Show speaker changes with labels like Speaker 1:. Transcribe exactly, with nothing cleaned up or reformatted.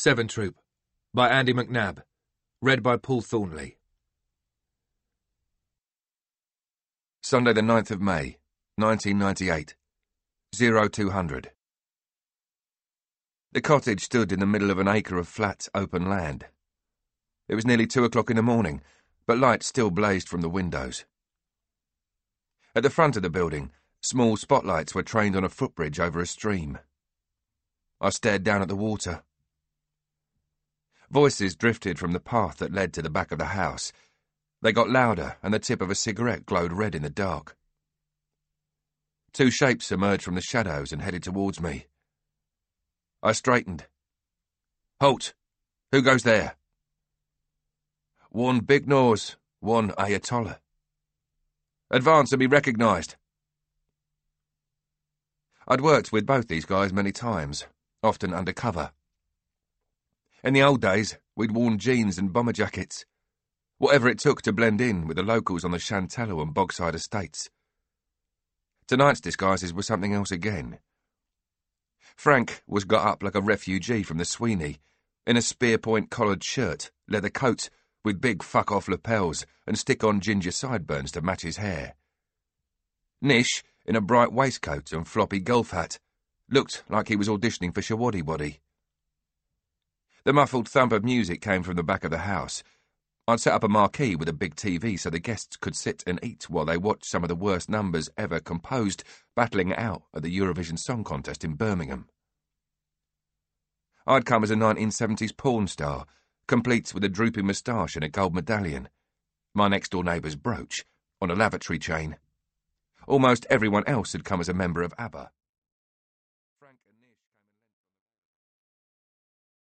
Speaker 1: Seven Troop, by Andy McNabb. Read by Paul Thornley.
Speaker 2: Sunday the ninth of May, nineteen ninety-eight. Zero two hundred. The cottage stood in the middle of an acre of flat, open land. It was nearly two o'clock in the morning, but lights still blazed from the windows. At the front of the building, small spotlights were trained on a footbridge over a stream. I stared down at the water. Voices drifted from the path that led to the back of the house. They got louder, and the tip of a cigarette glowed red in the dark. Two shapes emerged from the shadows and headed towards me. I straightened. "Halt! Who goes there?" "One Big Nose, one Ayatollah." "Advance and be recognised." I'd worked with both these guys many times, often undercover. In the old days, we'd worn jeans and bomber jackets, whatever it took to blend in with the locals on the Shantello and Bogside estates. Tonight's disguises were something else again. Frank was got up like a refugee from the Sweeney, in a spear-point collared shirt, leather coat with big fuck-off lapels and stick-on ginger sideburns to match his hair. Nish, in a bright waistcoat and floppy golf hat, looked like he was auditioning for Shawaddy-Waddy. The muffled thump of music came from the back of the house. I'd set up a marquee with a big T V so the guests could sit and eat while they watched some of the worst numbers ever composed battling it out at the Eurovision Song Contest in Birmingham. I'd come as a nineteen seventies porn star, complete with a drooping moustache and a gold medallion, my next-door neighbour's brooch, on a lavatory chain. Almost everyone else had come as a member of ABBA.